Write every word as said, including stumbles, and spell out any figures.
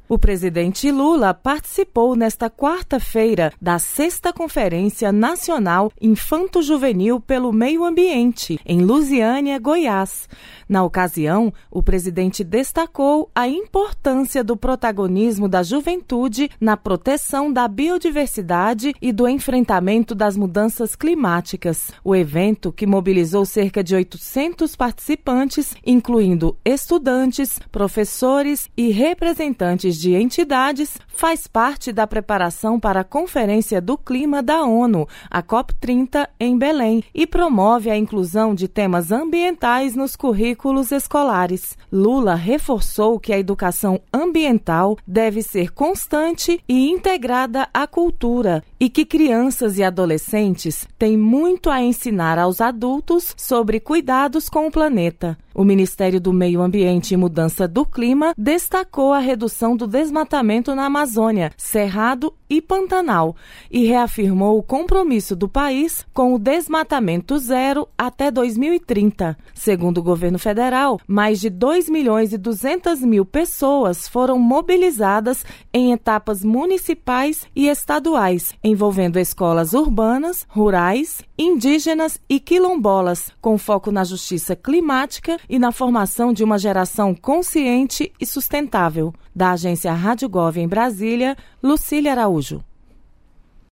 O presidente Lula participou nesta quarta-feira da sexta Conferência Nacional Infanto-Juvenil pelo Meio Ambiente, em Lusiânia, Goiás. Na ocasião, o presidente destacou a importância do protagonismo da juventude na proteção da biodiversidade e do enfrentamento das mudanças climáticas. O evento, que mobilizou cerca de oitocentos participantes, incluindo estudantes, professores e representantes de entidades, faz parte da preparação para a Conferência do Clima da ONU, a COP trinta, em Belém, e promove a inclusão de temas ambientais nos currículos escolares. Lula reforçou que a educação ambiental deve ser constante e integrada à cultura e que crianças e adolescentes têm muito a ensinar aos adultos sobre cuidados com o planeta. O Ministério do Meio Ambiente e Mudança do Clima destacou a redução do desmatamento na Amazônia, Cerrado e Pantanal e reafirmou o compromisso do país com o desmatamento zero até dois mil e trinta. Segundo o governo federal, mais de dois milhões e duzentas mil pessoas foram mobilizadas em etapas municipais e estaduais, envolvendo escolas urbanas, rurais, indígenas e quilombolas, com foco na justiça climática e na formação de uma geração consciente e sustentável. Da agência Rádio Gov em Brasília, Lucília Araújo.